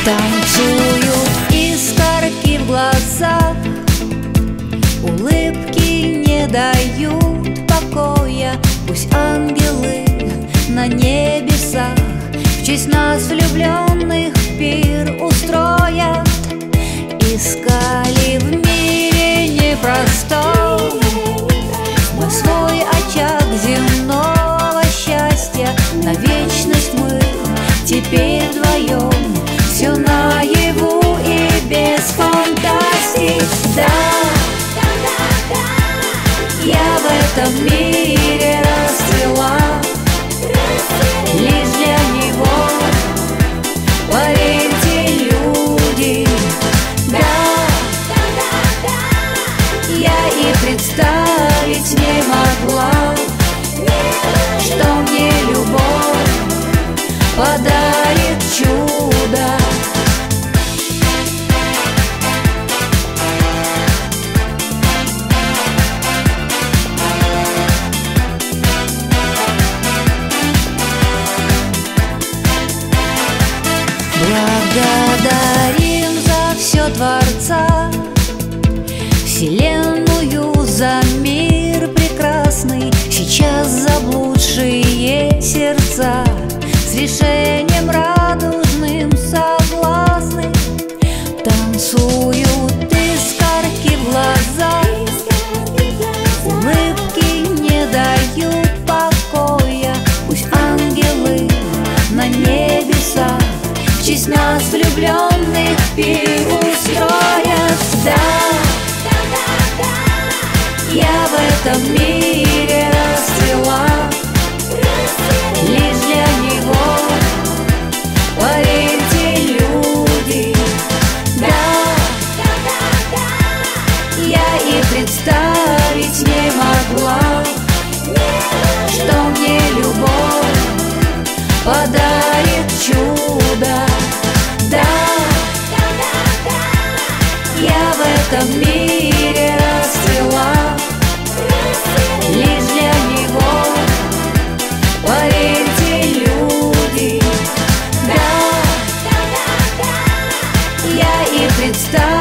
Танцуют искорки в глазах, улыбки не дают покоя. Пусть ангелы на небесах в честь нас влюбленных пир устроят. Искали в мире непростом мы свой очаг земного счастья. На вечность мы теперь вдвоем, все наяву и без фантазий. Да, я в этом мире расцвела лишь для него, поверьте, люди. Да, я и представить не могла, что мне любовь подарит чудо. Благодарим за все Творца, Вселенную за мир прекрасный. Сейчас заблудшие сердца с решением радужным согласны. Танцуют искорки в глазах, улыбки не дают покоя. Пусть ангелы на небесах в честь нас влюбленных пир устроят. Да, я в этом мире расцвела лишь для него, поверьте, люди. Да, я и представить не могла, что мне любовь подарит чудо. Да, я в этом мире расцвела лишь для него, поверьте, люди. Да, я и представить